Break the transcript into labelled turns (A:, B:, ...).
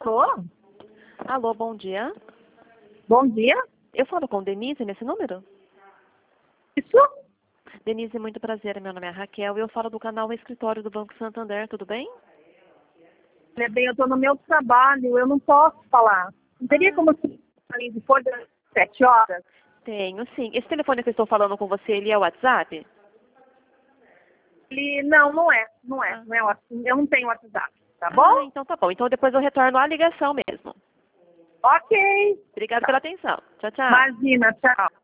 A: Alô?
B: Alô, bom dia.
A: Bom dia.
B: Eu falo com Denise nesse número?
A: Isso?
B: Denise, muito prazer. Meu nome é Raquel e eu falo do canal Escritório do Banco Santander, tudo bem?
A: Bem, eu estou no meu trabalho, eu não posso falar. Não teria como sair depois das 7 horas?
B: Tenho, sim. Esse telefone que eu estou falando com você, ele é o WhatsApp?
A: Não é. Não é eu não tenho WhatsApp, tá bom?
B: Ah, então tá bom. Então depois eu retorno a ligação mesmo.
A: Ok.
B: Obrigada pela atenção. Tchau, tchau.
A: Imagina, tchau.